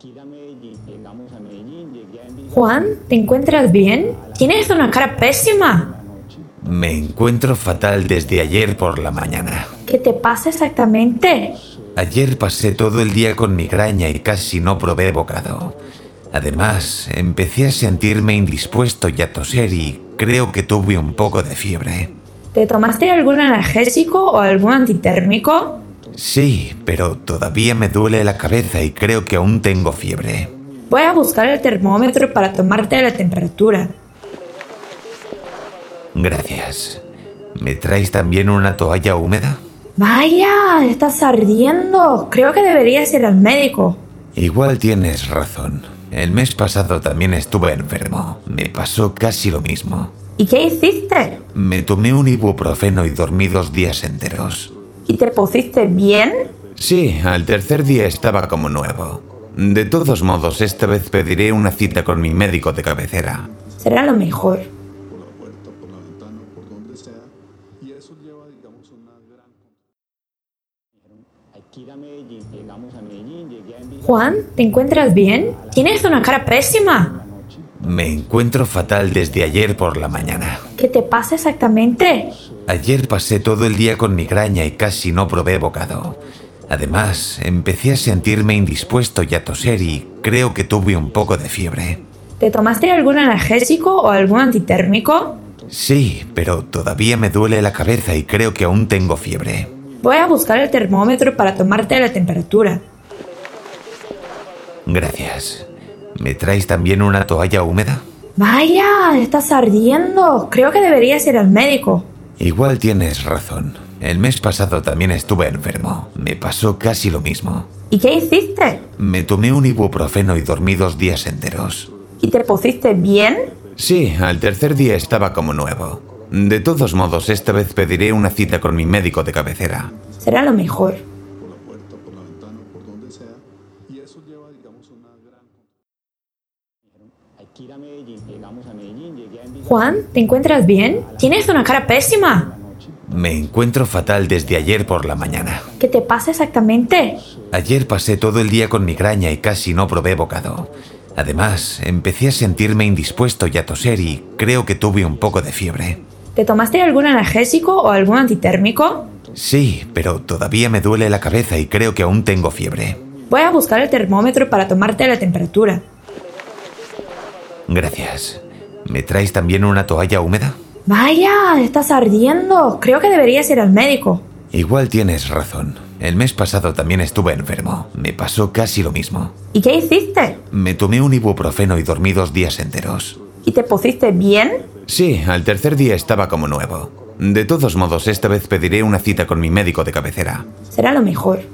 Juan, ¿te encuentras bien? Tienes una cara pésima. Me encuentro fatal desde ayer por la mañana. ¿Qué te pasa exactamente? Ayer pasé todo el día con migraña y casi no probé bocado. Además, empecé a sentirme indispuesto y a toser y creo que tuve un poco de fiebre. ¿Te tomaste algún analgésico o algún antitérmico? Sí, pero todavía me duele la cabeza y creo que aún tengo fiebre. Voy a buscar el termómetro para tomarte la temperatura. Gracias. ¿Me traes también una toalla húmeda? Vaya, estás ardiendo. Creo que deberías ir al médico. Igual tienes razón. El mes pasado también estuve enfermo. Me pasó casi lo mismo. ¿Y qué hiciste? Me tomé un ibuprofeno y dormí 2 días enteros. ¿Y te pusiste bien? Sí, al tercer día estaba como nuevo. De todos modos, esta vez pediré una cita con mi médico de cabecera. Será lo mejor. Juan, ¿te encuentras bien? Tienes una cara pésima. Me encuentro fatal desde ayer por la mañana. ¿Qué te pasa exactamente? Ayer pasé todo el día con migraña y casi no probé bocado. Además, empecé a sentirme indispuesto y a toser y creo que tuve un poco de fiebre. ¿Te tomaste algún analgésico o algún antitérmico? Sí, pero todavía me duele la cabeza y creo que aún tengo fiebre. Voy a buscar el termómetro para tomarte la temperatura. Gracias. ¿Me traes también una toalla húmeda? Vaya, estás ardiendo. Creo que deberías ir al médico. Igual tienes razón. El mes pasado también estuve enfermo. Me pasó casi lo mismo. ¿Y qué hiciste? Me tomé un ibuprofeno y dormí 2 días enteros. ¿Y te pusiste bien? Sí, al tercer día estaba como nuevo. De todos modos, esta vez pediré una cita con mi médico de cabecera. Será lo mejor. Juan, ¿te encuentras bien? Tienes una cara pésima. Me encuentro fatal desde ayer por la mañana. ¿Qué te pasa exactamente? Ayer pasé todo el día con migraña y casi no probé bocado. Además, empecé a sentirme indispuesto y a toser y creo que tuve un poco de fiebre. ¿Te tomaste algún analgésico o algún antitérmico? Sí, pero todavía me duele la cabeza y creo que aún tengo fiebre. Voy a buscar el termómetro para tomarte la temperatura. Gracias. ¿Me traes también una toalla húmeda? Vaya, estás ardiendo. Creo que deberías ir al médico. Igual tienes razón. El mes pasado también estuve enfermo. Me pasó casi lo mismo. ¿Y qué hiciste? Me tomé un ibuprofeno y dormí 2 días enteros. ¿Y te pusiste bien? Sí, al tercer día estaba como nuevo. De todos modos, esta vez pediré una cita con mi médico de cabecera. Será lo mejor.